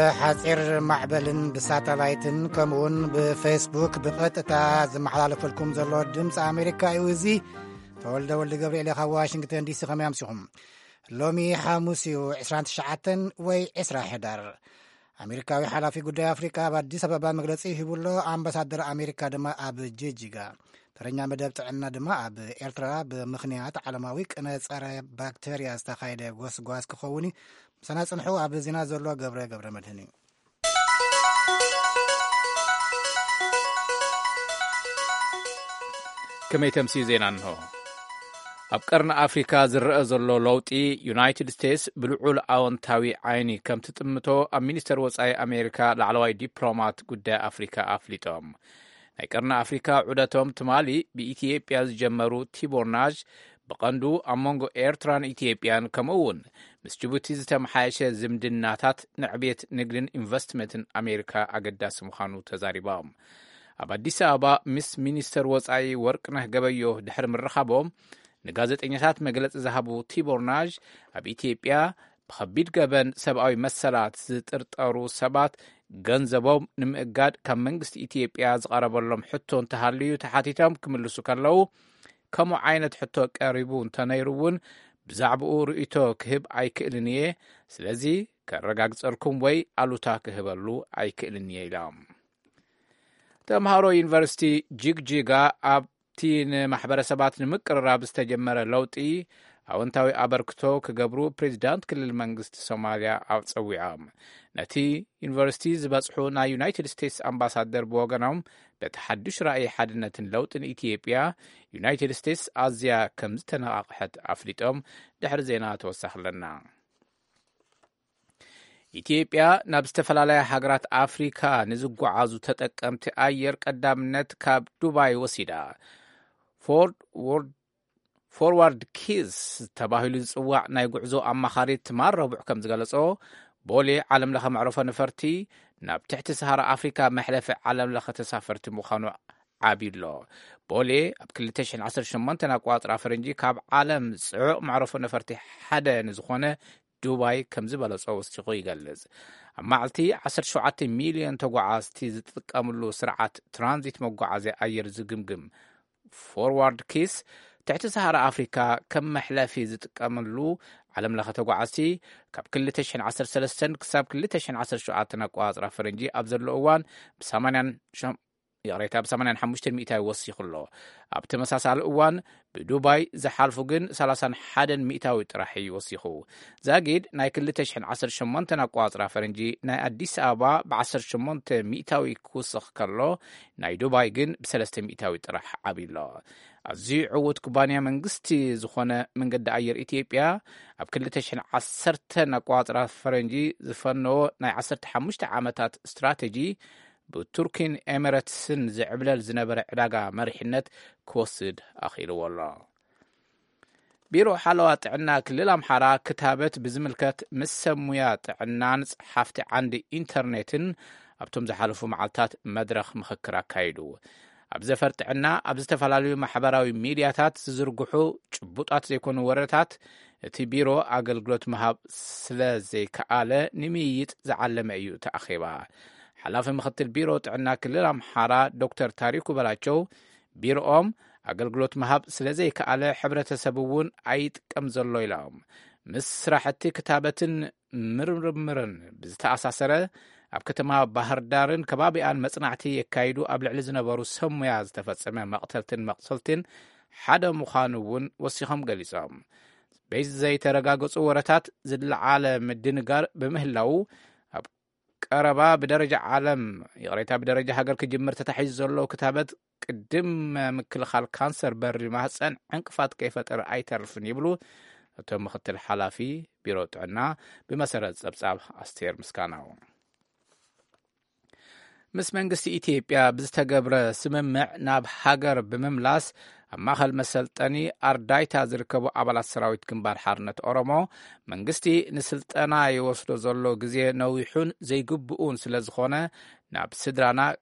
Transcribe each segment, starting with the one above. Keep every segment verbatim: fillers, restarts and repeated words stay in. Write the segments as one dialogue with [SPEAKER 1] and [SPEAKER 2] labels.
[SPEAKER 1] بحصير معبلن بساتلايتن كمون بفيسبوك بقطتا زمحلالفلكم زلو دمص امريكا يوزي تولد ولد جبريل خا واشنطن دي سي خمسهم لومي حاموسيو عشرين تشعة وي عشرة حدار امريكاوي حلافي ጉዳይ አፍሪካ በአዲስ አበባ መግለጽ ይብሎ አምባሳደር አሜሪካ ደማ አብ ጂጂጋ ተረኛ መደብ ጥዕና ደማ አብ ኤርትራ በምክንያት ዓለማዊ ቅነ ጸረ ባክቴሪያ ዝተካይደ ጎስጓስ ክኸውኒ ሰናጽንሑ አብ ዜና ዘሎ ገብረ ገብረ መድህኒ
[SPEAKER 2] ከመይ ተምሲ ዜና ነው ኣብ ቀርኒ ኣፍሪካ ዝረአ ዘሎ ለውጢ ዩናይትድ ስቴትስ ብልዑል ኣወንታዊ ዓይኒ ከም ትጥምቶ ኣብ ሚኒስተር ወጻኢ ኣሜሪካ ላዕለዋይ ዲፕሎማት ጉዳይ ኣፍሪካ ኣፍሊጦም ናይ ቀርኒ ኣፍሪካ ዑደቶም ትማሊ ብኢትዮጵያ ዝጀመሩ ቲቦርናዥ ብቐንዱ ኣብ መንጎ ኤርትራን ኢትዮጵያን ከምኡውን ምስ ጅቡቲ ዝተመሓየሸ ዝምድናታት ንዕብየት ንግድን ኢንቨስትመንትን ኣሜሪካ ኣገዳሲ ምዃኑ ተዛሪቦም ኣብ ኣዲስ ኣበባ ምስ ሚኒስተር ወጻኢ ወርቅነህ ገበዮ ድሕሪ ምርኻቦም ንጋዜጠኛታት መግለጽ ዝሃቡ ቲቦርናዥ ኣብ ኢትዮጵያ ብኸቢድ ገበን ሰብኣዊ መሰላት ዝጥርጠሩ ሰባት ገንዘቦም ንምእጋድ ካብ መንግስቲ ኢትዮጵያ ዝቐረበሎም ሕቶ እንተሃልዩ ተሓቲቶም ክምልሱ ከለዉ ከምኡ ዓይነት ሕቶ ቀሪቡ እንተነይሩ እውን ብዛዕባኡ ርእይቶ ክህብ ኣይክእልን እየ ስለዚ ከረጋግጸልኩም ወይ ኣሉታ ክህበሉ ኣይክእልን እየ ኢሎም ተምሃሮ ዩኒቨርሲቲ ጅግጅጋ ኣብ ቲ ንማሕበረሰባት ንምቅርራብ ዝተጀመረ ለውጢ ኣወንታዊ ኣበርክቶ ክገብሩ ፕሬዚዳንት ክልል መንግስቲ ሶማልያ ኣውፀዊዖም ነቲ ዩኒቨርሲቲ ዝበፅሑ ናይ ዩናይትድ ስቴትስ ኣምባሳደር ብወገኖም በቲ ሓዱሽ ራእይ ሓድነትን ለውጥን ኢትዮጵያ ዩናይትድ ስቴትስ ኣዝያ ከም ዝተነቃቕሐት ኣፍሊጦም ድሕሪ ዜና ተወሳኽለና ኢትዮጵያ ናብ ዝተፈላለያ ሃገራት ኣፍሪካ ንዝጓዓዙ ተጠቀምቲ ኣየር ቀዳምነት ካብ ዱባይ ወሲዳ ፎርዋርድ ኪስ ተባሂሉ ዝጽዋዕ ናይ ጉዕዞ ኣማኻሪት ትማል ረቡዕ ከም ዝገለጾ ቦሌ ዓለም ለኸ መዕረፎ ነፈርቲ ናብ ትሕቲ ሰሃራ ኣፍሪካ መሕለፊ ዓለም ለኸ ተሳፈርቲ ምዃኑ ዓቢሎ ቦሌ ኣብ ክልተ ሽሕን ዓሰርተ ሸሞንተ ኣቆጻጽራ ፈረንጂ ካብ ዓለም ጽዑቕ መዕረፎ ነፈርቲ ሓደ ንዝኾነ ዱባይ ከም ዝበለጾ ወሲኹ ይገልጽ ኣብ መዓልቲ ዓሰርተ ሸውዓተ ሚልዮን ተጓዓዝቲ ዝጥቀምሉ ስርዓት ትራንዚት መጓዓዝያ ኣየር ዝግምግም ፎርዋርድ ኪስ ትሕቲ ሰሃራ ኣፍሪካ ከም መሕለፊ ዝጥቀምሉ ዓለም ለኸ ተጓዓዝቲ ካብ ክልተ ሽሕን ዓሰርተ ሰለስተ ክሳብ ክልተ ሽሕን ዓሰርተ ሸውዓተ ኣቆጻጽራ ፈረንጂ ኣብ ዘሎ እዋን ብሰማንያን ሓሙሽተ ሚእታዊ ወሲኹሎ ኣብ ተመሳሳሊ እዋን ብዱባይ ዝሓልፉ ግን ሰላሳ ሓደ ሚእታዊ ጥራሕ ወሲኹ ዛጊድ ናይ ክልተ ሽሕን ዓሰርተ ሸሞንተ ኣቆጻጽራ ፈረንጂ ናይ ኣዲስ ኣበባ ብዓሰርተ ሸሞንተ ሚእታዊ ክውስኽ ከሎ ናይ ዱባይ ግን ብሰለስተ ሚእታዊ ጥራሕ ዓቢሎ ኣዝዩ ዕዉት ኩባንያ መንግስቲ ዝኾነ መንገዲ ኣየር ኢትዮጵያ ኣብ ክልተ ሽሕን ዓሰርተ ኣቆጻጽራ ፈረንጂ ዝፈነዎ ናይ ዓሰርተ ሓሙሽተ ዓመታት ስትራቴጂ ብቱርኪን ኤሚሬትስን ዝዕብለል ዝነበረ ዕዳጋ መሪሕነት ክወስድ ኣኺልዎ ኣሎ ቢሮ ሓለዋ ጥዕና ክልል ኣምሓራ ክታበት ብዝምልከት ምስ ሰብ ሙያ ጥዕናን ጸሓፍቲ ዓንዲ ኢንተርኔትን ኣብቶም ዝሓለፉ መዓልትታት መድረኽ ምክክር ኣካይዱ ኣብ ዘፈር ጥዕና ኣብ ዝተፈላለዩ ማሕበራዊ ሚድያታት ዝዝርግሑ ጭቡጣት ዘይኮኑ ወረታት እቲ ቢሮ ኣገልግሎት ምሃብ ስለ ዘይከኣለ ንምይይጥ ዝዓለመ እዩ ተኣኺባ ሓላፊ ምክትል ቢሮ ጥዕና ክልል ኣምሓራ ዶክተር ታሪኩ በላቸው ቢሮኦም ኣገልግሎት ምሃብ ስለ ዘይከኣለ ሕብረተሰብ እውን ኣይጥቀም ዘሎ ኢሎም ምስ ስራሕቲ ክታበትን ምርምርን ብዝተኣሳሰረ ኣብ ከተማ ባህርዳርን ከባቢኣን መጽናዕቲ የካይዱ ኣብ ልዕሊ ዝነበሩ ሰብ ሙያ ዝተፈጸመ መቕተልትን መቕሰልትን ሓደ ምዃኑ እውን ወሲኾም ገሊጾም በዚ ዘይተረጋገጹ ወረታት ዝለዓለ ምድንጋር ብምህላው ኣብ ቀረባ ብደረጃ ዓለም ይቕሬታ ብደረጃ ሃገር ክጅምር ተታሒዙ ዘሎ ክታበት ቅድም ምክልኻል ካንሰር በሪ ማህፀን ዕንቅፋት ከይፈጠረ ኣይተርፍን ይብሉ እቶም ምክትል ሓላፊ ቢሮ ጥዕና ብመሰረት ጸብጻብ ኣስቴር ምስካናው ምስ መንግስቲ ኢትዮጵያ ብዝተገብረ ስምምዕ ናብ ሃገር ብምምላስ ኣብ ማእኸል መሰልጠኒ ኣርዳይታ ዝርከቡ ኣባላት ሰራዊት ግንባር ሓርነት ኦሮሞ መንግስቲ ንስልጠና ይወስዶ ዘሎ ግዜ ነዊሑን ዘይግብኡን ስለ ዝኾነ ናብ ስድራና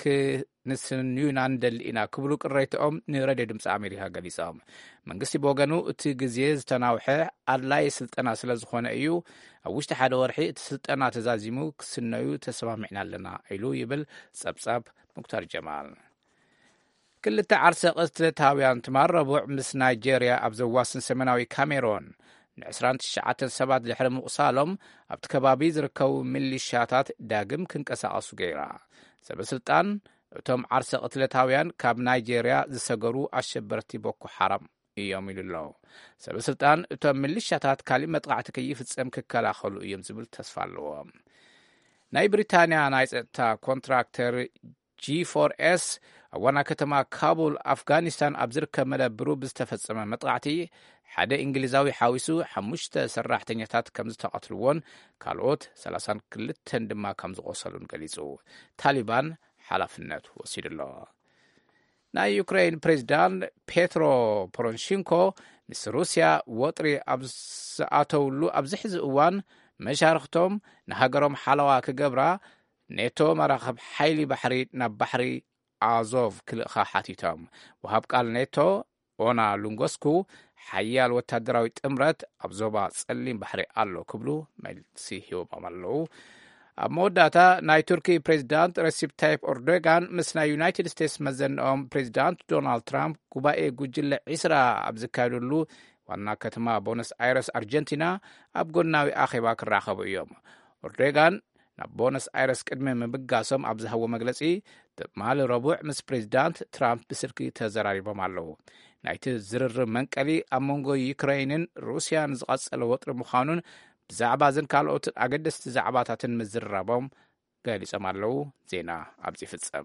[SPEAKER 2] ክንስንዩና ንደሊ ኢና ክብሉ ቅሬትኦም ንሬድዮ ድምፂ ኣሜሪካ ገሊፆም መንግስቲ ብወገኑ እቲ ግዜ ዝተናውሐ ኣድላይ ስልጠና ስለ ዝኾነ እዩ ኣብ ውሽጢ ሓደ ወርሒ እቲ ስልጠና ተዛዚሙ ክስነዩ ተሰማሚዕና ኣለና ኢሉ ይብል ጸብጻብ ሙክታር ጀማል። ክልተ ዓርሰ ቅትለታውያን ትማል ረቡዕ ምስ ናይጀርያ ኣብ ዘዋስን ሰሜናዊ ካሜሮን ንዕስራን ትሽዓተ ሰባት ድሕሪ ምቑሳሎም ኣብቲ ከባቢ ዝርከቡ ሚሊሻታት ዳግም ክንቀሳቐሱ ገይራ ሰበስልጣን እቶም ዓርሰ ቅትለታውያን ካብ ናይጀርያ ዝሰገሩ ኣሸበርቲ ቦኮ ሓራም እዮም ኢሉ ኣሎ። ሰበስልጣን እቶም ሚሊሻታት ካሊእ መጥቃዕቲ ከይፍጸም ክከላኸሉ እዮም ዝብል ተስፋ ኣለዎ። ናይ ብሪታንያ ናይ ጸጥታ ኮንትራክተር ጂ ፎር ኤስ ኣብ ዋና ከተማ ካቡል ኣፍጋኒስታን ኣብ ዝርከብ መደብሩ ብዝተፈጸመ መጥቃዕቲ ሓደ እንግሊዛዊ ሓዊሱ ሓሙሽተ ሰራሕተኛታት ከም ዝተቐትልዎን ካልኦት ሰላሳ ወክልተ ድማ ከም ዝቆሰሉን ገሊጹ ታሊባን ሓላፍነት ወሲዱ ኣሎ። ናይ ዩክሬን ፕሬዚዳንት ፔትሮ ፖሮንሺንኮ ምስ ሩስያ ወጥሪ ኣብ ዝኣተውሉ ኣብዚ ሕዚ እዋን መሻርክቶም ንሃገሮም ሓለዋ ክገብራ ኔቶ መራኸብ ሓይሊ ባሕሪ ናብ ባሕሪ ኣዞቭ ክልእኻ ሓቲቶም ወሃብ ቃል ኔቶ ኦና ሉንጎስኩ ሓያል ወታደራዊ ጥምረት ኣብ ዞባ ጸሊም ባሕሪ ኣሎ ክብሉ መልሲ ሂቦም ኣለዉ። ኣብ መወዳእታ ናይ ቱርኪ ፕሬዚዳንት ረሲፕ ታይፕ ኤርዶጋን ምስ ናይ ዩናይትድ ስቴትስ መዘንኦም ፕሬዚዳንት ዶናልድ ትራምፕ ጉባኤ ጉጅለ ዒስራ ኣብ ዝካየደሉ ዋና ከተማ ቦነስ ኣይረስ ኣርጀንቲና ኣብ ጎናዊ ኣኼባ ክራኸቡ እዮም። ኤርዶጋን ናብ ቦነስ ኣይረስ ቅድሚ ምብጋሶም ኣብ ዝሃቦ መግለጺ ትማል ረቡዕ ምስ ፕሬዚዳንት ትራምፕ ብስልኪ ተዘራሪቦም ኣለዉ። ናይቲ ዝርርብ መንቀሊ ኣብ መንጎ ዩክራይንን ሩስያን ዝቐጸለ ወጥሪ ምዃኑን ብዛዕባ እዘን ካልኦት ኣገደስቲ ዛዕባታትን ምዝርራቦም ገሊጾም ኣለዉ። ዜና ኣብዚ ይፍጸም።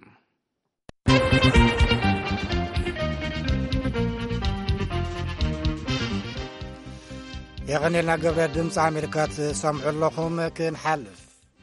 [SPEAKER 1] የቐኒልና ገብረ ድምፂ ኣሜሪካ ትሰምዑ ኣለኹም ክንሓልፍ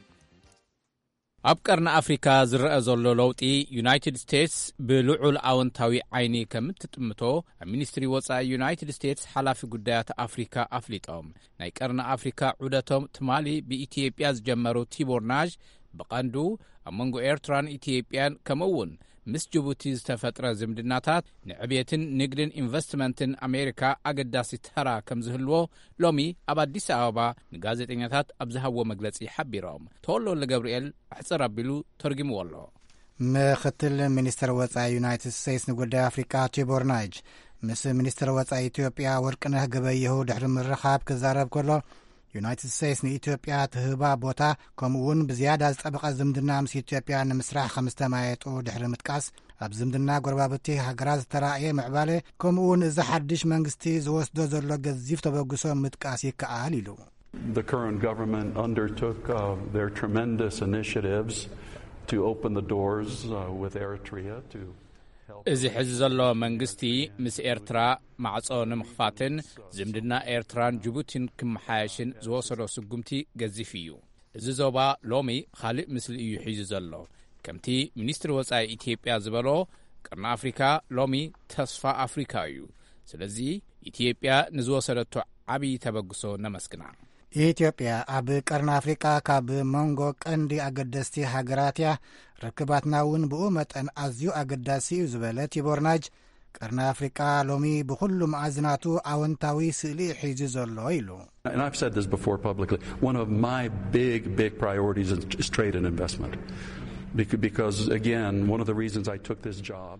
[SPEAKER 2] ኣብ ቀርኒ ኣፍሪካ ዝረአ ዘሎ ለውጢ ዩናይትድ ስቴትስ ብልዑል ኣወንታዊ ዓይኒ ከም እትጥምቶ ኣብ ሚኒስትሪ ወጻኢ ዩናይትድ ስቴትስ ሓላፊ ጉዳያት ኣፍሪካ ኣፍሊጦም። ናይ ቀርኒ ኣፍሪካ ዑደቶም ትማሊ ብኢትዮጵያ ዝጀመሩ ቲቦር ናዥ ብቐንዱ ኣብ መንጎ ኤርትራን ኢትዮጵያን ከምኡውን ምስ ጅቡቲ ዝተፈጥረ ዝምድናታት ንዕብየትን ንግድን ኢንቨስትመንትን ኣሜሪካ ኣገዳሲ ተራ ከም ዝህልዎ ሎሚ ኣብ ኣዲስ ኣበባ ንጋዜጠኛታት ኣብ ዝሃብዎ መግለጺ ሓቢሮም። ተወልደ ገብርኤል ኣሕፅር ኣቢሉ ተርጊምዎ ኣሎ።
[SPEAKER 1] ምክትል ሚኒስትር ወጻኢ ዩናይትድ ስቴትስ ንጉዳይ ኣፍሪካ ቲቦር ናጅ ምስ ሚኒስትር ወጻኢ ኢትዮጵያ ወርቅነህ ገበየሁ ድሕሪ ምርኻብ ክዛረብ ከሎ ዩናይትድ ስቴትስ ንኢትዮጵያ ትህባ ቦታ ከምኡውን ብዝያዳ ዝጠበቐ ዝምድና ምስ ኢትዮጵያ ንምስራሕ ከም ዝተማየጡ ድሕሪ ምጥቃስ ኣብ ዝምድና ጎረባብቲ ሃገራት ዝተራእየ ምዕባለ ከምኡውን እዚ ሓድሽ መንግስቲ ዝወስዶ ዘሎ ገዚፍ ተበግሶ ምጥቃስ ይከኣል ኢሉ
[SPEAKER 3] The current government undertook uh, their tremendous initiatives to open the doors uh, with Eritrea to
[SPEAKER 2] እዚ ሕዚ ዘሎ መንግስቲ ምስ ኤርትራ ማዕጾ ንምኽፋትን ዝምድና ኤርትራን ጅቡቲን ክመሓየሽን ዝወሰዶ ስጉምቲ ገዚፍ እዩ። እዚ ዞባ ሎሚ ካልእ ምስሊ እዩ ሒዙ ዘሎ። ከምቲ ሚኒስትሪ ወጻኢ ኢትዮጵያ ዝበሎ ቀርኒ ኣፍሪካ ሎሚ ተስፋ ኣፍሪካ እዩ። ስለዚ ኢትዮጵያ ንዝወሰደቶ ዓብዪ ተበግሶ ነመስግና።
[SPEAKER 1] ኢትዮጵያ ኣብ ቀርኒ ኣፍሪቃ ካብ መንጎ ቀንዲ ኣገደስቲ ሃገራት እያ ርክባትና እውን ብኡ መጠን ኣዝዩ ኣገዳሲ እዩ ዝበለ ቲቦር ናጅ ቀርኒ ኣፍሪቃ ሎሚ ብኩሉ ማዕዝናቱ ኣወንታዊ ስእሊ ሒዙ ዘሎ ኢሉ
[SPEAKER 3] And I've said this before publicly. One of my big, big priorities is trade and investment. Because, again, one of the reasons I took this job...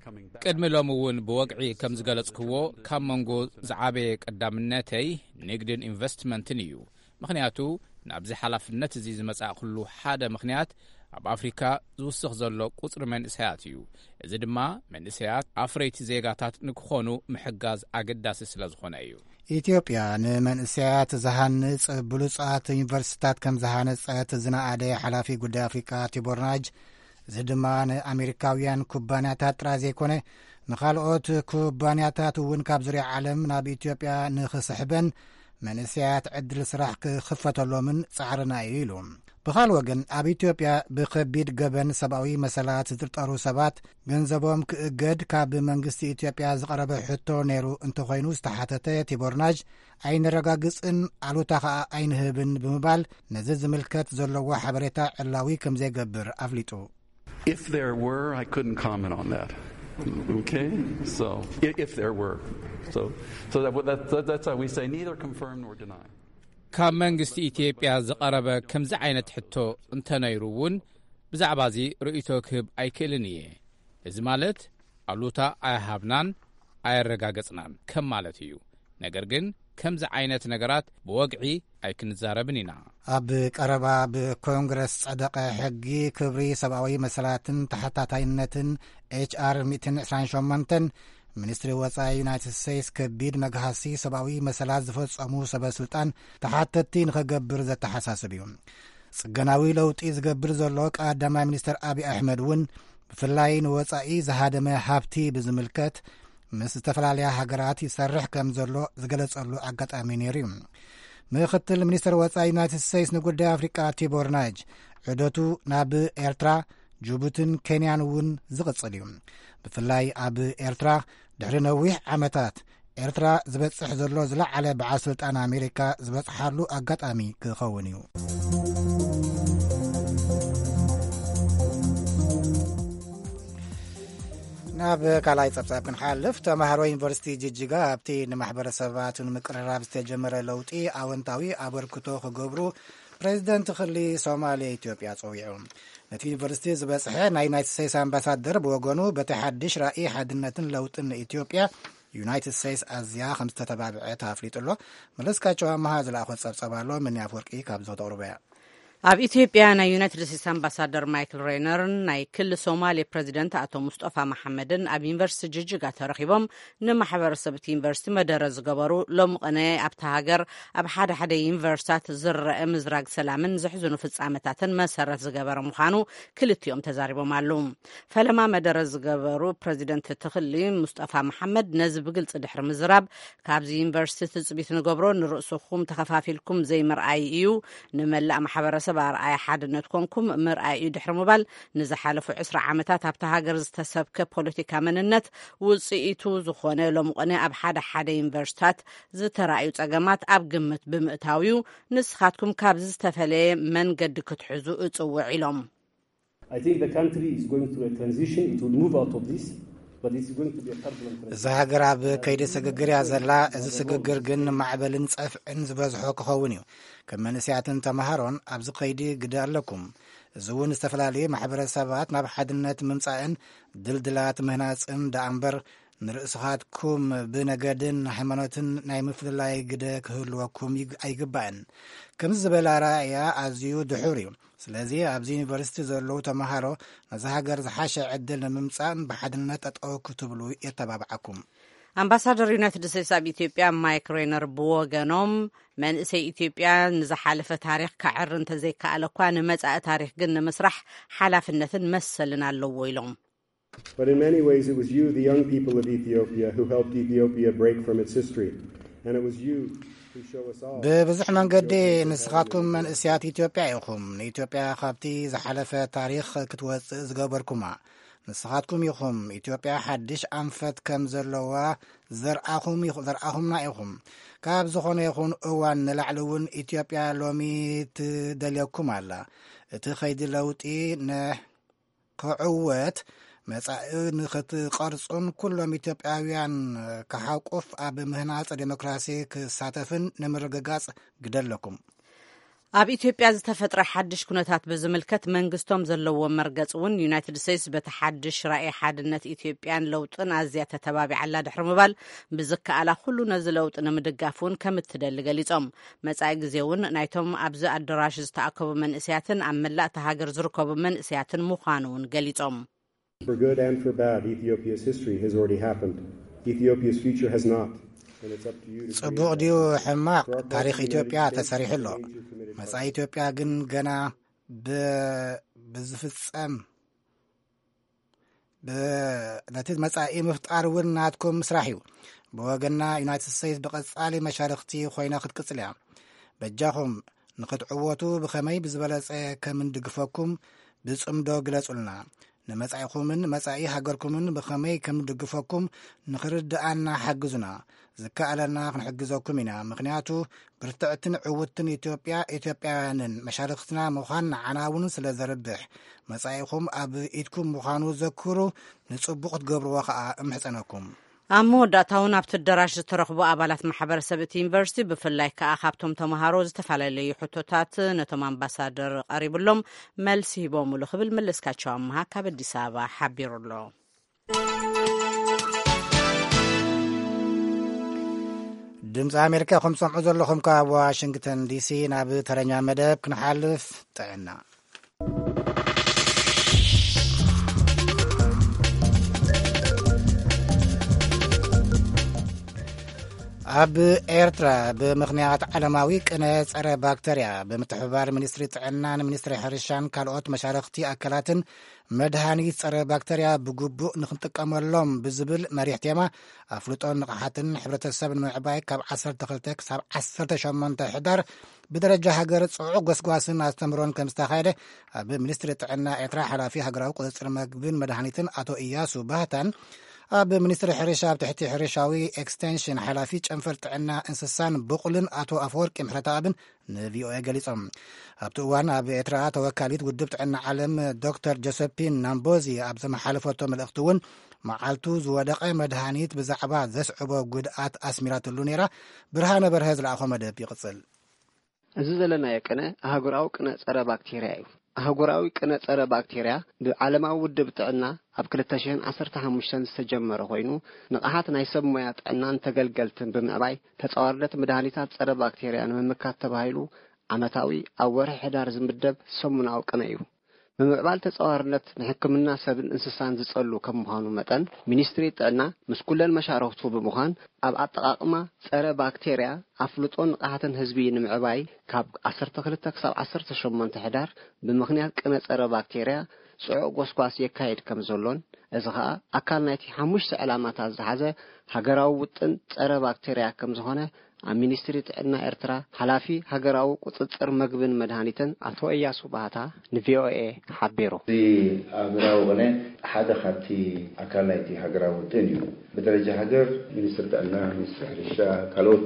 [SPEAKER 2] ቅድሚ ሎም እውን ብወግዒ ከም ዝገለጽክዎ ካብ መንጎ ዝዓበየ ቀዳምነተይ ንግድን ኢንቨስትመንትን እዩ። ምክንያቱ ናብዚ ሓላፍነት እዚ ዝመጻእ ኩሉ ሓደ ምክንያት ኣብ ኣፍሪካ ዝውስኽ ዘሎ ቁጽሪ መንእሰያት እዩ። እዚ ድማ መንእሰያት ኣፍረይቲ ዜጋታት ንክኾኑ ምሕጋዝ ኣገዳሲ ስለ ዝኾነ እዩ።
[SPEAKER 1] ኢትዮጵያ ንመንእሰያት ዝሃንጽ ብሉጻት ዩኒቨርሲታት ከም ዝሃነጸት ዝነኣደ ሓላፊ ጉዳይ ኣፍሪካ ቲቦር ናጅ እዚ ድማ ንኣሜሪካውያን ኩባንያታት ጥራይ ዘይኮነ ንኻልኦት ኩባንያታት እውን ካብ ዙርያ ዓለም ናብ ኢትዮጵያ ንኽስሕበን መንእሰያት ዕድል ስራሕ ክኽፈተሎምን ጻዕርና እዩ ኢሉ ብኻል ወገን ኣብ ኢትዮጵያ ብከቢድ ገበን ሰብኣዊ መሰላት ዝጥርጠሩ ሰባት ገንዘቦም ክእገድ ካብ መንግስቲ ኢትዮጵያ ዝቐረበ ሕቶ ነይሩ እንተኾይኑ ዝተሓተተ ቲቦር ናጅ ኣይንረጋግፅን ኣሉታ ከዓ ኣይንህብን ብምባል ነዚ ዝምልከት ዘለዎ ሓበሬታ ዕላዊ ከም ዘይገብር ኣፍሊጡ
[SPEAKER 3] If there were, I couldn't comment on that. Okay? So, if there were. So, so that, that, that's how we say neither confirm nor deny.
[SPEAKER 2] ካብ መንግስቲ ኢትዮጵያ ዝቐረበ ከምዚ ዓይነት ሕቶ እንተነይሩ እውን ብዛዕባ እዚ ርእይቶ ክህብ ኣይክእልን እየ። እዚ ማለት ኣሉታ ኣይሃብናን ኣየረጋገጽናን ከም ማለት እዩ። ነገር ግን ከምዚ ዓይነት ነገራት ብወግዒ ኣይክንዛረብን ኢና።
[SPEAKER 1] ኣብ ቀረባ ብኮንግረስ ጸደቀ ሕጊ ክብሪ ሰብኣዊ መሰላትን ተሓታታይነትን ኤች አር መቶ ዒስራን ሸሞንተ ሚኒስትሪ ወጻኢ ዩናይትድ ስቴትስ ከቢድ መግሃሲ ሰብኣዊ መሰላት ዝፈጸሙ ሰበስልጣን ተሓተቲ ንኸገብር ዘተሓሳስብ እዩ። ጽገናዊ ለውጢ ዝገብር ዘሎ ቀዳማይ ሚኒስትር ኣብዪ ኣሕመድ እውን ብፍላይ ንወጻኢ ዝሃደመ ሃብቲ ብዝምልከት ምስ ዝተፈላለያ ሃገራት ይሰርሕ ከም ዘሎ ዝገለጸሉ ኣጋጣሚ ነይሩ እዩ። ምክትል ሚኒስትር ወጻኢ ዩናይትድ ስቴትስ ንጉዳይ ኣፍሪቃ ቲቦር ናጅ ዑደቱ ናብ ኤርትራ ጅቡትን ኬንያን እውን ዝቕጽል እዩ። ብፍላይ ኣብ ኤርትራ ድሕሪ ነዊሕ ዓመታት ኤርትራ ዝበጽሕ ዘሎ ዝለዓለ በዓል ስልጣን ኣሜሪካ ዝበጽሓሉ ኣጋጣሚ ክኸውን እዩ። ናብ ካልኣይ ጸብጻብ ክንሓልፍ ተማሃሮ ዩኒቨርሲቲ ጅጅጋ ኣብቲ ንማሕበረሰባትን ምቅርራብ ዝተጀመረ ለውጢ ኣወንታዊ ኣበርክቶ ክገብሩ ፕሬዚደንት ክሊ ሶማልያ ኢትዮጵያ ጸዊዑ። ነቲ ዩኒቨርሲቲ ዝበጽሐ ናይ ዩናይትድ ስቴትስ ኣምባሳደር ብወገኑ በቲ ሓድሽ ራእይ ሓድነትን ለውጥን ንኢትዮጵያ ዩናይትድ ስቴትስ ኣዝያ ከም ዝተተባብዐት ኣፍሊጡ ኣሎ። መለስካቸው ኣመሃ ዝለኣኾ ጸብጻብ ኣሎ። ምን ኣፈወርቂ ካብ ዘተቕርበ እያ።
[SPEAKER 4] ኣብ ኢትዮጵያ ናይ ዩናይትድ ስቴትስ ኣምባሳደር ማይክል ሬይነርን ናይ ክልል ሶማሌ ፕሬዚደንት ኣቶ ሙስጠፋ መሐመድን ኣብ ዩኒቨርሲቲ ጅጅጋ ተረኺቦም ንማሕበረሰብ እቲ ዩኒቨርሲቲ መደረ ዝገበሩ ሎም ቅነ ኣብቲ ሃገር ኣብ ሓደ ሓደ ዩኒቨርሲታት ዝረአ ምዝራግ ሰላምን ዝሕዝኑ ፍጻመታትን መሰረት ዝገበረ ምዃኑ ክልቲኦም ተዛሪቦም ኣለዉ። ፈለማ መደረ ዝገበሩ ፕሬዚደንት ትኽሊ ሙስጠፋ መሐመድ ነዚ ብግልፂ ድሕሪ ምዝራብ ካብዚ ዩኒቨርሲቲ ትፅቢት ንገብሮ ንርእስኹም ተኸፋፊልኩም ዘይምርኣይ እዩ ንመላእ ማሕበረሰብ ኣርኣያ ሓድነት ኮንኩም ምርኣይ እዩ ድሕሪ ምባል ንዝሓለፉ ዕስራ ዓመታት ኣብቲ ሃገር ዝተሰብከ ፖለቲካ መንነት ውፅኢቱ ዝኾነ ሎም ቅነ ኣብ ሓደ ሓደ ዩኒቨርሲታት ዝተራእዩ ጸገማት ኣብ ግምት ብምእታዊዩ ንስኻትኩም ካብዚ ዝተፈለየ መንገዲ ክትሕዙ እጽውዕ ኢሎም።
[SPEAKER 1] እዚ ሃገር ኣብ ከይዲ ስግግር እያ ዘላ። እዚ ስግግር ግን ማዕበልን ጸፍዕን ዝበዝሖ ክኸውን እዩ። ከም መንእስያትን ተምሃሮን ኣብዚ ከይዲ ግደ ኣለኩም። እዚ እውን ዝተፈላለዩ ማሕበረሰባት ናብ ሓድነት ምምጻእን ድልድላት ምህናፅን ዳኣ እምበር ንርእስኻትኩም ብነገድን ሃይማኖትን ናይ ምፍልላይ ግደ ክህልወኩም ኣይግባእን። ከምዚ ዝበለ ራእያ ኣዝዩ ድሑር እዩ። ስለዚ ኣብዚ ዩኒቨርሲቲ ዘለዉ ተምሃሮ ነዚ ሃገር ዝሓሸ ዕድል ንምምጻእን ብሓድነት ጠጠው ክትብሉ የተባብዓኩም።
[SPEAKER 4] ኣምባሳደር ዩናይትድ ስቴትስ ኣብ ኢትዮጵያ ማይክ ሬይነር ብወገኖም መንእሰይ ኢትዮጵያ ንዝሓለፈ ታሪክ ካዕር እንተዘይከኣለ እኳ ንመጻኢ ታሪክ ግን ንምስራሕ ሓላፍነትን መሰልን ኣለዎ ኢሎም።
[SPEAKER 5] But in many ways it was you, the young people of Ethiopia, who helped Ethiopia break from its history. And it was you who show us all.
[SPEAKER 1] ብብዙሕ መንገዲ ንስኻትኩም መንእስያት ኢትዮጵያ ኢኹም ንኢትዮጵያ ካብቲ ዝሓለፈ ታሪክ ክትወፅእ ዝገበርኩማ። ንስኻትኩም ኢኹም ኢትዮጵያ ሓድሽ ኣንፈት ከም ዘለዋ ዘርኣኹምና ኢኹም። ካብ ዝኾነ ይኹን እዋን ንላዕሊ እውን ኢትዮጵያ ሎሚ ትደልየኩም ኣላ። እቲ ኸይዲ ለውጢ ንክዕወት መጻኢ ንኽትቐርጹን ኩሎም ኢትዮጵያውያን ክሓቁፍ ኣብ ምህናፅ ዴሞክራሲ ክሳተፍን ንምርግጋጽ ግደለኩም።
[SPEAKER 4] ኣብ ኢትዮጵያ ዝተፈጥረ ሓድሽ ኩነታት ብዝምልከት መንግስቶም ዘለዎም መርገጽ እውን ዩናይትድ ስቴትስ በቲ ሓድሽ ራእይ ሓድነት ኢትዮጵያን ለውጥን ኣዝያ ተተባቢዓላ ድሕሪ ምባል ብዝከኣላ ኩሉ ነዚ ለውጢ ንምድጋፍ እውን ከም እትደሊ ገሊጾም። መጻኢ ግዜ እውን ናይቶም ኣብዚ ኣዳራሽ ዝተኣከቡ መንእስያትን ኣብ መላእ እታ ሃገር ዝርከቡ መንእስያትን ምዃኑ እውን ገሊጾም።
[SPEAKER 5] For good and for bad, Ethiopia's history has already happened. Ethiopia's future has not. And it's up to you to
[SPEAKER 1] ጽቡቕ ድዩ ሕማቕ ታሪክ ኢትዮጵያ ተሰሪሑ ኣሎ። መጻኢ ኢትዮጵያ ግን ገና ብዝፍጸም ነቲ መጻኢ ምፍጣር እውን ናትኩም ምስራሕ እዩ። ብወገና ዩናይትድ ስቴትስ ብቐጻሊ መሻርክቲ ኮይና ክትቅጽል እያ። በጃኹም ንኽትዕወቱ ብኸመይ ብዝበለጸ ከም እንድግፈኩም ብጽምዶ ግለጹልና። ንመጻኢኹምን መጻኢ ሃገርኩምን ብኸመይ ከም ንድግፈኩም ንኽርድኣና ሓግዙና ዝከኣለና ክንሕግዘኩም ኢና ምክንያቱ ብርትዕትን ዕውትን ኢትዮጵያ ኢትዮጵያውያንን መሻርክትና ምዃን ንዓናውን ስለ ዘርብሕ መጻኢኹም ኣብ ኢድኩም ምዃኑ ዘክሩ ንጽቡቕ ትገብርዎ ከዓ እምሕፀነኩም
[SPEAKER 4] ኣብ መወዳእታውን ኣብቲ ኣዳራሽ ዝተረኽቡ ኣባላት ማሕበረሰብ እቲ ዩኒቨርሲቲ ብፍላይ ከዓ ካብቶም ተምሃሮ ዝተፈላለዩ ሕቶታት ነቶም ኣምባሳደር ቀሪብሎም መልሲ ሂቦምሉ ክብል መለስካቸው ኣምሃ ካብ ኣዲስ ኣበባ ሓቢሩሎ
[SPEAKER 1] ድምፂ ኣሜሪካ ከም ሰምዑ ዘለኹም ካብ ዋሽንግተን ዲሲ ናብ ተረኛ መደብ ክንሓልፍ ጥዕና ኣብ ኤርትራ ብምኽንያት ዓለማዊ ቅነ ጸረ ባክተርያ ብምትሕብባር ሚኒስትሪ ጥዕናን ሚኒስትሪ ሕርሻን ካልኦት መሻርክቲ ኣካላትን መድሃኒት ጸረ ባክተርያ ብግቡእ ንክንጥቀመሎም ብዝብል መሪሕ ቴማ ኣፍልጦን ንቕሓትን ሕብረተሰብ ንምዕባይ ካብ ዓሰርተ ክልተ ክሳብ ዓሰርተ ሸሞንተ ሕዳር ብደረጃ ሃገር ጽዑቕ ጎስጓስን ኣስተምሮን ከም ዝተኻየደ ኣብ ሚኒስትሪ ጥዕና ኤርትራ ሓላፊ ሃገራዊ ቁፅጥር ምግብን መድሃኒትን ኣቶ ኢያሱ ባህታን ኣብ ሚኒስትሪ ሕርሻ ኣብ ትሕቲ ሕርሻዊ ኤክስቴንሽን ሓላፊ ጨንፈር ጥዕና እንስሳን ብቑልን ኣቶ ኣፈወርቂ ምሕረተኣብን ንቪኦኤ ገሊፆም ኣብቲ እዋን ኣብ ኤርትራ ተወካሊት ውድብ ጥዕና ዓለም ዶክተር ጆሴፒን ናምቦዚ ኣብ ዘመሓለፈቶ መልእኽቲ እውን መዓልቱ ዝወደቐ መድሃኒት ብዛዕባ ዘስዕቦ ጉድኣት ኣስሚራትሉ ነይራ ብርሃነ በርሀ ዝለኣኾ መደብ ይቕፅል
[SPEAKER 6] እዚ ዘለናዮ ቅነ ኣህጉራዊ ቅነ ጸረ ባክቴርያ እዩ ኣህጉራዊ ቅነ ጸረ ባክቴርያ ብዓለማዊ ውድብ ጥዕና ኣብ ክልተ ሽሕን ዓሰርተ ሓሙሽተን ዝተጀመረ ኮይኑ ንቕሓት ናይ ሰብ ሞያ ጥዕናን ተገልገልትን ብምዕባይ ተጻዋርነት መድሃኒታት ጸረ ባክቴርያ ንምምካት ተባሂሉ ዓመታዊ ኣብ ወርሒ ሕዳር ዝምደብ ሰሙናዊ ቅነ እዩ ብምዕባል ተጻዋርነት ንሕክምና ሰብን እንስሳን ዝጸሉ ከም ምዃኑ መጠን ሚኒስትሪ ጥዕና ምስ ኩለን መሻርክቱ ብምዃን ኣብ ኣጠቓቕማ ጸረ ባክቴርያ ኣፍልጦን ንቕሓትን ህዝቢ ንምዕባይ ካብ ዓሰርተ ክልተ ክሳብ ዓሰርተ ሸሞንተ ሕዳር ብምኽንያት ቅነ ጸረ ባክቴርያ ጽዑቕ ጎስጓስ የካየድ ከም ዘሎን እዚ ከዓ ኣካል ናይቲ ሓሙሽተ ዕላማታት ዝሓዘ ሃገራዊ ውጥን ጸረ ባክቴርያ ከም ዝኾነ ኣብ ሚኒስትሪ ጥዕና ኤርትራ ሓላፊ ሃገራዊ ቁፅጥር ምግብን መድሃኒትን ኣቶ ኢያሱ ባህታ ንቪኦኤ ሓቢሩ
[SPEAKER 7] እዚ ሃገራዊ ቅነ ሓደ ካብቲ ኣካል ናይቲ ሃገራዊ ውጥን እዩ ብደረጃ ሃገር ሚኒስትሪ ጥዕና ሚኒስትሪ ሕርሻ ካልኦት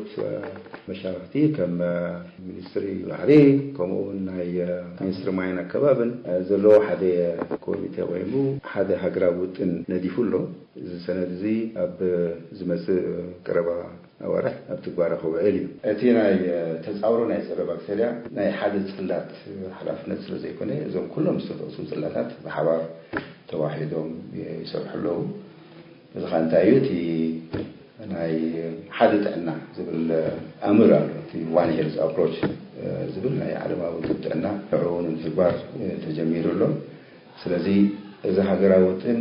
[SPEAKER 7] መሻርክቲ ከም ሚኒስትሪ ባሕሪ ከምኡውን ናይ ሚኒስትሪ ማይን ኣከባብን ዘለዎ ሓደ ኮሚቴ ኮይኑ ሓደ ሃገራዊ ውጥን ነዲፉሎ እዚ ሰነድ እዚ ኣብ ዝመጽእ ቀረባ ኣዋርሕ ኣብ ትግባር ክውዕል እዩ እቲ ናይ ተጻውሮ ናይ ጸረ ባክቴርያ ናይ ሓደ ጽላት ሓላፍነት ስለ ዘይኮነ እዞም ኩሎም ዝተጠቕሱ ጽላታት ብሓባር ተዋሒዶም ይሰርሑ ኣለዉ እዚ ከዓ እንታይ እዩ እቲ ናይ ሓደ ጥዕና ዝብል ኣምር ኣሎ እቲ ዋን ሄልዝ ኣፕሮች ዝብል ናይ ዓለማዊ ውድብ ጥዕና ንዕኡን ትግባር ተጀሚሩ ኣሎ ስለዚ እዚ ሃገራዊ ውጥን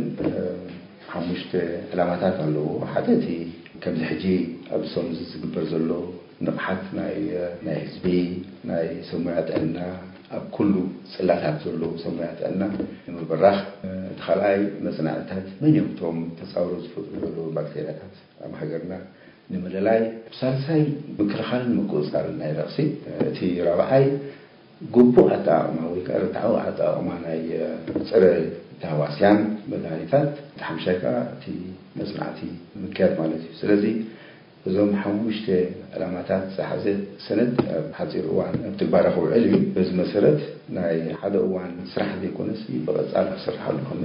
[SPEAKER 7] ሓሙሽተ ዕላማታት ኣለዎ ሓደ እቲ ከምዚ ሕጂ ኣብ ሶም ዝግበር ዘሎ ንቕሓት ናይ ናይ ህዝቢ ናይ ሰሙያ ጥዕና ኣብ ኩሉ ጽላታት ዘሎ ሰሙያ ጥዕና ንምብራኽ እቲ ካልኣይ መጽናዕትታት መን እዮም እቶም ተጻውሮ ዝፈጥሩ ዘለዉ ባክቴርያታት ኣብ ሃገርና ንምልላይ ሳልሳይ ምክልኻልን ምቁፅፃርን ናይ ረቕሲ እቲ ራብዓይ ግቡእ ኣጠቓቕማ ወይ ከዓ ርትዓዊ ኣጠቓቕማ ናይ ፀረ ተህዋስያን መድሃኒታት ተሓምሻይ ከዓ እቲ መጽናዕቲ ምክያድ ማለት እዩ ስለዚ እዞም ሓሙሽተ ዕላማታት ዝሓዘ ሰነድ ኣብ ሓፂር እዋን ኣብ ትግባር ክውዕል እዩ በዚ መሰረት ናይ ሓደ እዋን ስራሕ ዘይኮነስ ብቐጻሊ ክስርሓሉ ከም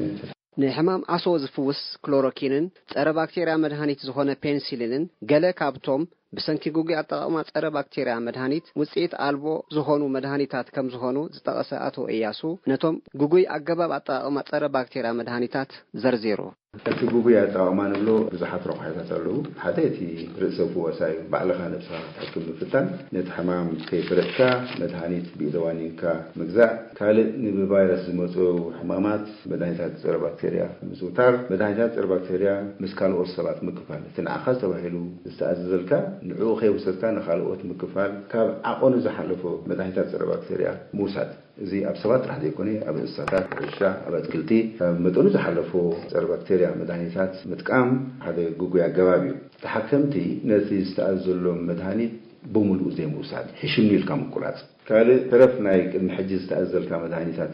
[SPEAKER 6] ንሕማም ዓሶ ዝፍውስ ክሎሮኪንን ጸረ ባክቴርያ መድሃኒት ዝኾነ ፔንሲሊንን ገለ ካብቶም ብሰንኪ ጉጉይ ኣጠቓቕማ ጸረ ባክቴርያ መድሃኒት ውጽኢት ኣልቦ ዝኾኑ መድሃኒታት ከም ዝኾኑ ዝጠቐሰ ኣቶ ኢያሱ ነቶም ጉጉይ ኣገባብ ኣጠቓቕማ ጸረ ባክቴርያ መድሃኒታት ዘርዚሩ
[SPEAKER 7] እቲ ጉጉይ ኣጠቓቕማ ንብሎ ብዙሓት ረቑሒታት ኣለዉ ሓደ እቲ ርእሰ ፍወሳይ ባዕልኻ ነብስኻ ክትሕክም ምፍታን ነቲ ሕማም ከይፍረጥካ መድሃኒት ብኢደዋኒንካ ምግዛእ ካልእ ንብቫይረስ ዝመፁ ሕማማት መድሃኒታት ጸረ ባክቴርያ ምዝውታር መድሃኒታት ጸረ ባክቴርያ ምስ ካልኦት ሰባት ምክፋል እቲ ንዓኻ ዝተባሂሉ ዝተኣዘዘልካ ንዕኡ ከይውሰድካ ንኻልኦት ምክፋል ካብ ዓቆኑ ዝሓለፎ መድሃኒታት ጸረ ባክቴርያ ምውሳድ እዚ ኣብ ሰባት ጥራሕ ዘይኮነ ኣብ እንስሳታት ሕርሻ ኣብ ኣትክልቲ መጠኑ ዝሓለፎ ጸረ ባክቴርያ መድሃኒታት ምጥቃም ሓደ ጉጉይ ኣገባብ እዩ ተሓከምቲ ነቲ ዝተኣዘዘሎም መድሃኒት ብሙሉእ ዘይምውሳድ ሕሽም ኢልካ ምቁራፅ ካልእ ተረፍ ናይ ቅድሚ ሕጂ ዝተኣዘልካ መድሃኒታት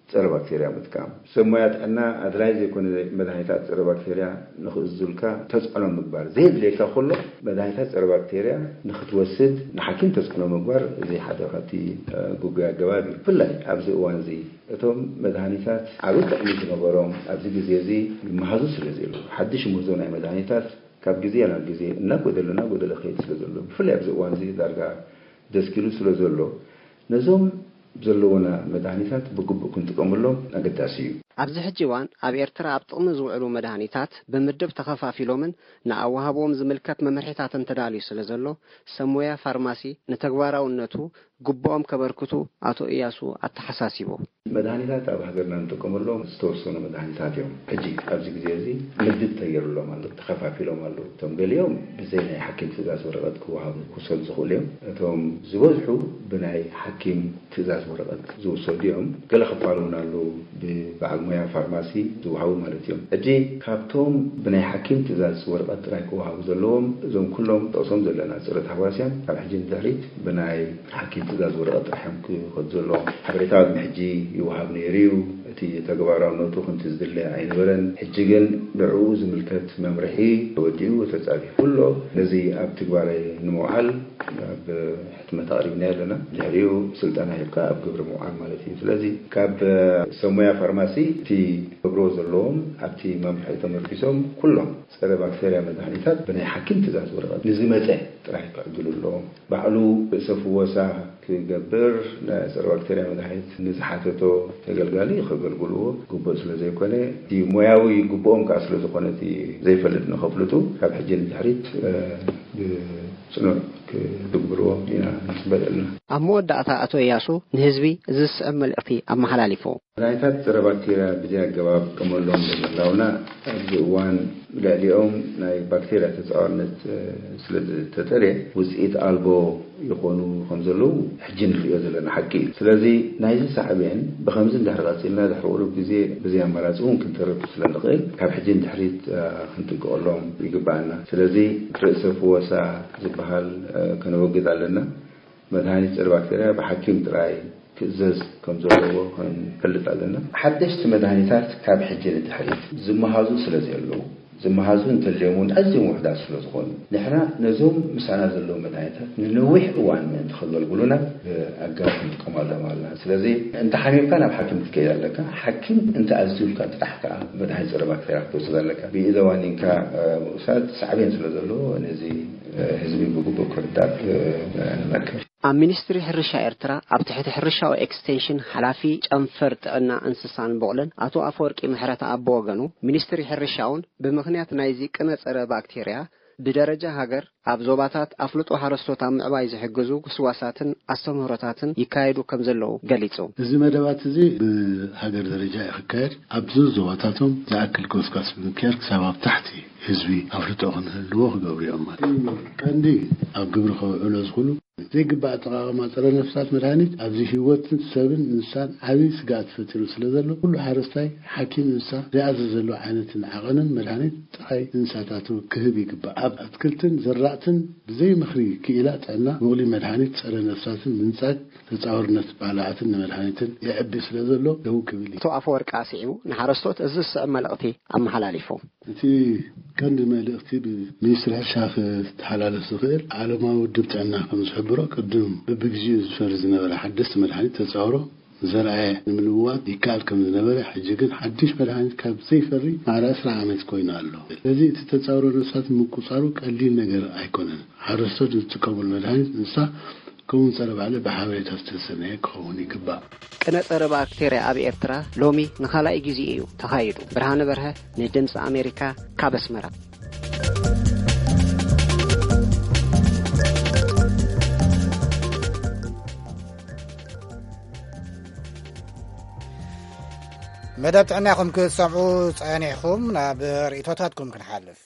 [SPEAKER 7] ፀረ ባክቴሪያ ምጥቃም ሰማያት እና አድራይዝ የኮነ መድኃኒታት ፀረ ባክቴሪያ ንኽእዙልካ ተጽዕኖ ምግባር ዘይብለካ ኩሉ መድኃኒታት ፀረ ባክቴሪያ ንኽትወስድ ንሐኪም ተጽዕኖ ምግባር እዚ ሓደ ኸቲ ጉጉያ ገባብ ብላይ ኣብዚ እዋን እዚ እቶም መድኃኒታት ዓብይ ጥቕሚ ዝነበሮም ኣብዚ ግዜ እዚ ይመሃዙ ስለዘሎ ሓድሽ ምህዞ ናይ መድኃኒታት ካብ ግዜ ናብ ግዜ እናጎደለና ጎደለ ኸይድ ስለዘሎ ብፍላይ ኣብዚ እዋን እዚ ዳርጋ ደስኪሉ ስለዘሎ ነዞም ዘለውና መድኃኒታት ብግቡእ ክንጥቀመሎም ኣገዳሲ እዩ
[SPEAKER 6] ኣብዚ ሕጂ እዋን ኣብ ኤርትራ ኣብ ጥቕሚ ዝውዕሉ መድኃኒታት ብምድብ ተኸፋፊሎምን ንኣዋሃቦም ዝምልከት መምርሒታትን ተዳልዩ ስለዘሎ ሰሙያ ፋርማሲ ንተግባራውነቱ ግቦኦም ከበርክቱ ኣቶ ኢያሱ ኣተሓሳሲቦ
[SPEAKER 7] መድኃኒታት ኣብ ሃገርና እንጥቀመሎም ዝተወሰኑ መድኃኒታት እዮም ሕጂ ኣብዚ ግዜ እዚ ምድብ ተገይሩሎም ኣሎ ተኸፋፊሎም ኣሎ እቶም ገሊኦም ብዘይ ናይ ሓኪም ትእዛዝ ወረቐት ክወሃቡ ክውሰዱ ዝኽእሉ እዮም እቶም ዝበዝሑ ብናይ ሓኪም ትእዛዝ ወረቐት ዝውሰዱ እዮም ገለ ክፋሉን ኣሎ ብበዓል ሞያ ፋርማሲ ዝወሃቡ ማለት እዮም ሕጂ ካብቶም ብናይ ሓኪም ትእዛዝ ወረቐት ጥራይ ክወሃቡ ዘለዎም እዞም ኩሎም ጠቕሶም ዘለና ፀረ ተህዋስያን ኣብ ሕጂ ድሕሪት ብናይ ሓኪም ትእዛዝ ወረቐት ጥራሕዮም ክኸዱ ዘለዎም ሓበሬታዊ ሕጂ ይወሃብ ነይሩ እቲ ተግባራውነቱ ክንት ዝድለ ኣይነበረን ሕጂ ግን ንዕኡ ዝምልከት መምርሒ ተወዲኡ ተጻፊፉ ኩሎ ነዚ ኣብ ትግባራይ ንምውዓል ኣብ ሕትመት ኣቕሪብና ኣለና ድሕሪኡ ስልጠና ሂብካ ኣብ ግብሪ ምውዓል ማለት እዩ ስለዚ ካብ ሰሙያ ፋርማሲ እቲ ግብሮ ዘለዎም ኣብቲ መምርሒ ተመርኪሶም ኩሎም ፀረ ባክቴሪያ መድኃኒታት ብናይ ሓኪም ትእዛዝ ወረቐት ንዝመፀ ጥራይ ክዕድልሎም ባዕሉ ርእሰ ፍወሳ ክገብር ፀረ ባክቴሪያ መድኃኒት ንዝሓተቶ ተገልጋሊ ክገልግልዎ ግቡእ ስለዘይኮነ እቲ ሞያዊ ግቡኦም ከዓ ስለዝኾነ እቲ ዘይፈልጥ ንኸፍልጡ ካብ ሕጂ ንድሕሪት ብፅኑዕ ክግብርዎ ኢና ንስበለልና
[SPEAKER 6] ኣብ መወዳእታ ኣቶ ኢያሱ ንህዝቢ ዝስዕብ መልእኽቲ ኣመሓላሊፎ
[SPEAKER 7] መድኃኒታት ፀረ ባክቴሪያ ብዘይ ኣገባብ ክጥቀመሎም ዘመላውና ኣብዚ እዋን ልዕሊኦም ናይ ባክቴሪያ ተፃዋርነት ስለዝተጠልየ ውፅኢት ኣልቦ ይኾኑ ከም ዘለዉ ሕጂ ንሪኦ ዘለና ሓቂ እዩ ስለዚ ናይዚ ሳዕብየን ብኸምዚ እንድሕሪ ቀፂልና ድሕሪ ግዜ ብዘይ ኣማራፂ እውን ክንተረቱ ስለንኽእል ካብ ሕጂ ንድሕሪት ክንጥንቀቐሎም ይግባአና ስለዚ ርእሰ ፍወሳ ዝበሃል ከነወግድ ኣለና መድኃኒት ፀረ ባክቴሪያ ብሓኪም ጥራይ ክእዘዝ ከም ዘለዎ ክንፈልጥ ኣለና ሓደሽቲ መድኃኒታት ካብ ሕጂ ንድሕሪት ዝመሃዙ ስለዘለዉ ዝመሃዙ እንተልየሙን ኣዝዮም ውሕዳት ስለዝኾኑ ንሕና ነዞም ምሳና ዘለዉ መድኃኒታት ንነዊሕ እዋን ምእንቲ ከገልግሉና ኣጋር ክንጥቀመሎም ኣለና ስለዚ እንተ ሓሚምካ ናብ ሓኪም ክትከይድ ኣለካ ሓኪም እንተ ኣዝዩልካ ጥራሕ ከዓ መድኃኒት ፀረ ባክቴሪያ ክትወስድ ኣለካ ብኢዘዋኒንካ ምውሳድ ሳዕብየን ስለ ዘለዎ ነዚ ህዝቢ ብግቡእ ክርዳእ ንመክር ኣብ ሚኒስትሪ ሕርሻ ኤርትራ ኣብ ትሕቲ ሕርሻዊ ኤክስቴንሽን ሓላፊ ጨንፈር ጥዕና እንስሳን በቕለን ኣቶ ኣፈወርቂ ምሕረት ኣቦወገኑ ሚኒስትሪ ሕርሻውን ብምኽንያት ናይዚ ቅነ ፀረ ባክቴሪያ ብደረጃ ሃገር ኣብ ዞባታት ኣፍልጦ ሓረስቶት ኣብ ምዕባይ ዝሕግዙ ክስዋሳትን ኣስተምህሮታትን ይካየዱ ከም ዘለዉ ገሊጹ
[SPEAKER 8] እዚ መደባት እዚ ብሃገር ደረጃ ይካየድ ኣብ ዞባታቶም ዝኣክል ክስዋስ ብምክያድ ክሳብ ኣብ ታሕቲ ህዝቢ ኣፍልጦ ክንህልዎ ክገብሩ እዮም ማለት ቀንዲ ኣብ ግብሪ ከውዕሎ ዝኽእሉ ዘይግባእ ኣጠቃቅማ ፀረ ነፍሳት መድኃኒት ኣብዚ ህይወትን ሰብን እንስሳን ዓብይ ስጋት ፈጢሩ ስለዘሎ ኩሉ ሓረስታይ ሓኪም እንስሳ ዝኣዘዘሉ ዓይነትን ዓቐንን መድኃኒት ጥራይ እንስሳታቱ ክህብ ይግባእ ኣብ ኣትክልትን ዘራእትን ብዘይ ምኽሪ ክኢላ ጥዕና ምቕሊ መድኃኒት ፀረ ነፍሳትን ምንጻግ ተፃውርነት ባልዓትን ንመድኃኒትን ይዕቢ ስለዘሎ ደው ክብል
[SPEAKER 6] ኣቶ ኣፈወርቂ ኣስዒቡ ንሓረስቶት እዚ ዝስዕብ መልእኽቲ ኣመሓላሊፎም
[SPEAKER 8] እቲ ቀንዲ መልእኽቲ ብሚኒስትሪ ሕርሻ ክተሓላለፍ ዝኽእል ዓለማዊ ውድብ ጥዕና ከም ዝሕብሮ ቅድም በብግዚኡ ዝፈሪ ዝነበረ ሓደስቲ መድኃኒት ተፃውሮ ዘርአየ ንምልውዋጥ ይከኣል ከም ዝነበረ ሕጂ ግን ሓድሽ መድኃኒት ካብ ዘይፈሪ ማዕረ ዕስራ ዓመት ኮይኑ ኣሎ ስለዚ እቲ ተፃውሮ ነፍሳት ምቁፃሩ ቀሊል ነገር ኣይኮነን ሓረስቶት ዝጥቀሙሉ መድኃኒት እንስሳ كون صار بعلى بحاول تستثنى كوني كبا
[SPEAKER 6] كنا صار باكتيريا أبي إرترا لومي نخلا إجزيئيو تخيلوا برهان برها ندمس أمريكا كابس مرة
[SPEAKER 1] مدبت عناكم كسمعوا صانعكم برئيتاتكم كنحلف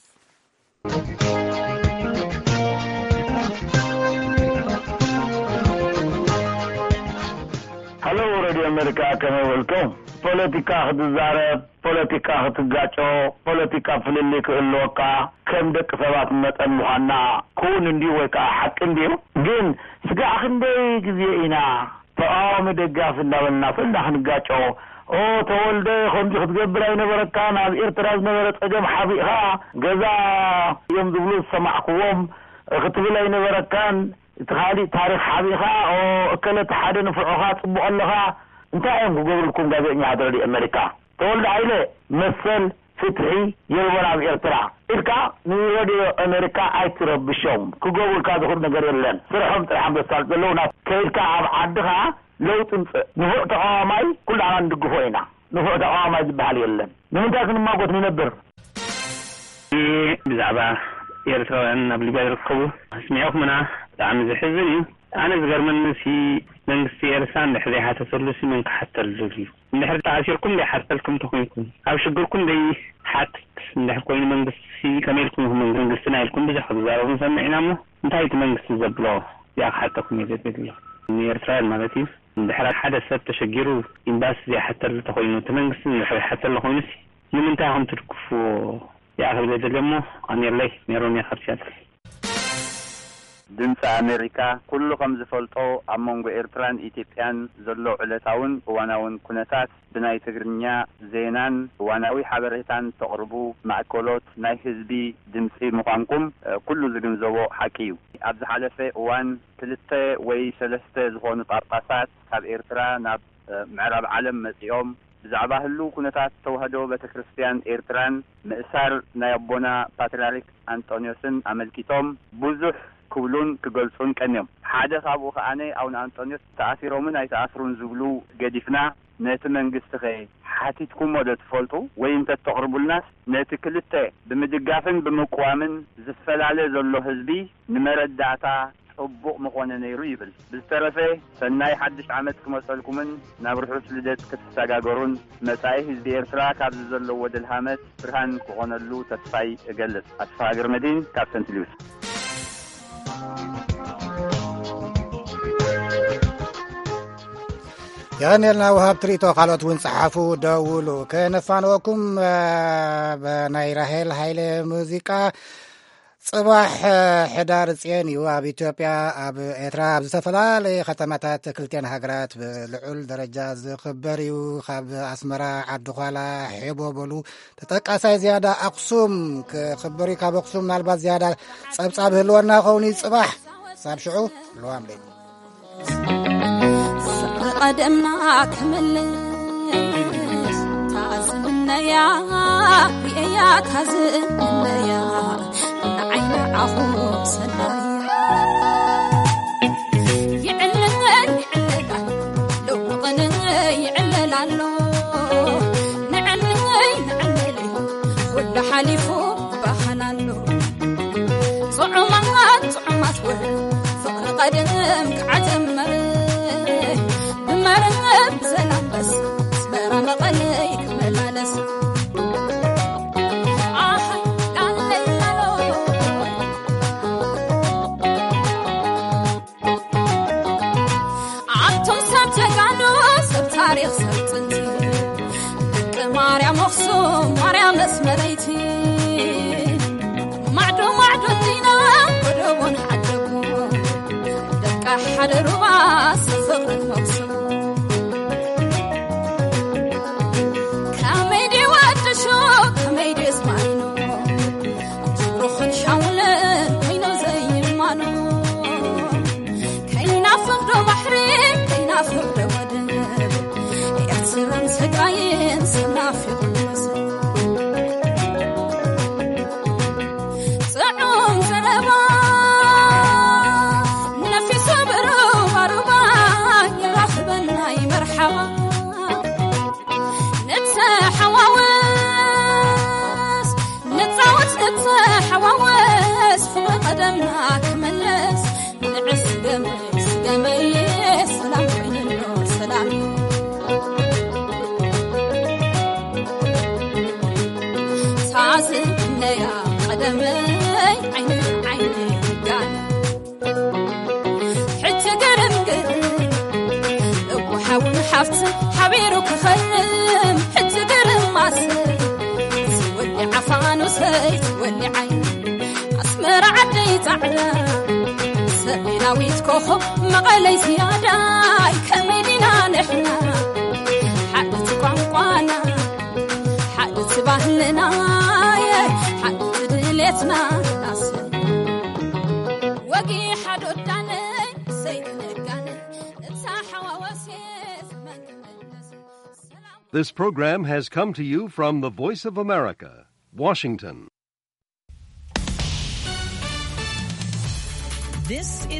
[SPEAKER 9] هلو راديو أمريكا كما قلتم بوليتيكا خدزارة بوليتيكا خدزاچو بوليتيكا فلليك اللوكا كم دك سبات متن مهنا كون اندي ويكا حق اندي جن سقا اخن دي جزيئنا فآم دقاف النابلنا فلنا خنقاچو او تولد خندي خدقبر اي نبرك كان على إيرتراز نبرت أجم حبيها جزا يوم دبلو سمعكم كتب لي نبرك كان تخالي تاريخ حبيها او أكلت حدا فرعها صبوا لها انت ايام قبل لكم جابني حضر لي أمريكا تولد عيله مثل فتحي يلور على إيرترا إلكا نيودي أمريكا أيترب بشوم كقول كذا خد نجار لين فرحهم ترحم بسال بلونا كيلكا عدها لو تنس نفوت عامي كل عام دقفوينا نفوت عامي بحالي لين من ذاك ما قلت ننبر
[SPEAKER 10] بزعبة إيرترا أن قبل جاي ركبوا اسمعوك منا عن زحزني أنا صغر من في من في إرسال لحظة حتى ثلث من حتى الزوجي من حتى عشر كل حتى لكم تكونكم أو شغل كل دي حتى من حكوين من بس في كمالكم هم من قصنا لكم بجح الزارة ونسمع نامه انتهيت من قص زبلا يا حتى كم يزيد بدله من إرسال مالتي من حركة حدث تشجيره إن بس زي حتى اللي تكونوا تمن قصنا حتى اللي هو نسي من انتههم تركفوا يا أخي بدل جمو أن يرلي نيروني خرشات
[SPEAKER 11] ድምፂ ኣሜሪካ ኩሉ ከም ዝፈልጦ ኣብ መንጎ ኤርትራን ኢትዮጵያን ዘሎ ዕለታውን እዋናውን ኩነታት ብናይ ትግርኛ ዜናን እዋናዊ ሓበሬታን ተቕርቡ ማዕከሎት ናይ ህዝቢ ድምፂ ምዃንኩም ኩሉ ዝግንዘቦ ሓቂ እዩ ኣብ ዝሓለፈ እዋን ክልተ ወይ ሰለስተ ዝኾኑ ጳጳሳት ካብ ኤርትራ ናብ ምዕራብ ዓለም መጺኦም ብዛዕባ ህሉ ኩነታት ተዋህዶ ቤተክርስትያን ኤርትራን ምእሳር ናይ ኣቦና ፓትርያርክ አንጦኒዮስን ኣመልኪቶም ብዙሕ كولون كجلسون كنيم حدث أبو خانة أو أنطونيوس تأثيرهم من أي تأثيرون زغلو قديفنا نتمن قستخي حتى تكون مودة فولتو وين تتقربوا الناس نتكلته بمدقافن بمقوامن زفل على زلو هزبي نمرد دعتا أبوء مقوانا نيرويبل بالترفه سناي حدش عمتكم وصلكمن نابرحوش لديت كتستاقاقرون مسايه هزبي إرسرا كابز زلو ودالهامت فرهان كوانا اللو تتفاي اقلت أتفاقر مدين كابتن تليوس
[SPEAKER 1] يغنيلنا وهاب تريتو خالوت وين صحافو داولو كنفانوكم بناي راهيل هايلي موزيكا صباح حدار صياني واب إثيوبيا اب إيرترا بزتفلالي ختماتات كلتين هاجرات بلعول درجة زخبريو خاب أسمرا عدخالا حيبو بولو تتقاساي زيادة أقسوم كخبري كاب أقسوم نالبات زيادة صاب صاب هلورنا خوني صباح صاب شعو لوام لي
[SPEAKER 12] قدمنا كملس تازمنا يا يا تازمنا يا عين عفو سنايا يعلل يعلل لو طن يعلل له نعلل نعلل ود حليفو بحنالو صعمات صعمات فقر قدم كعتمر مرب سلام بس سبرا مقليك ملالس آحي لالي لالو عبتم سبت قالو سب تاريخ سبتنتي دك ماريا مخصوم ماريا مسمريتي معدو معدو دينا قدوون حدكو دك حد رباس فقر مقصوم حبيرك خيم حتى قرم ماسر تولي عفان وسيت تولي عين أسمر عديت على سبينا ويتكوخو مغلي زيادة كميدنا نحنا حدث قوم
[SPEAKER 13] This program has come to you from the Voice of America, Washington.
[SPEAKER 14] This is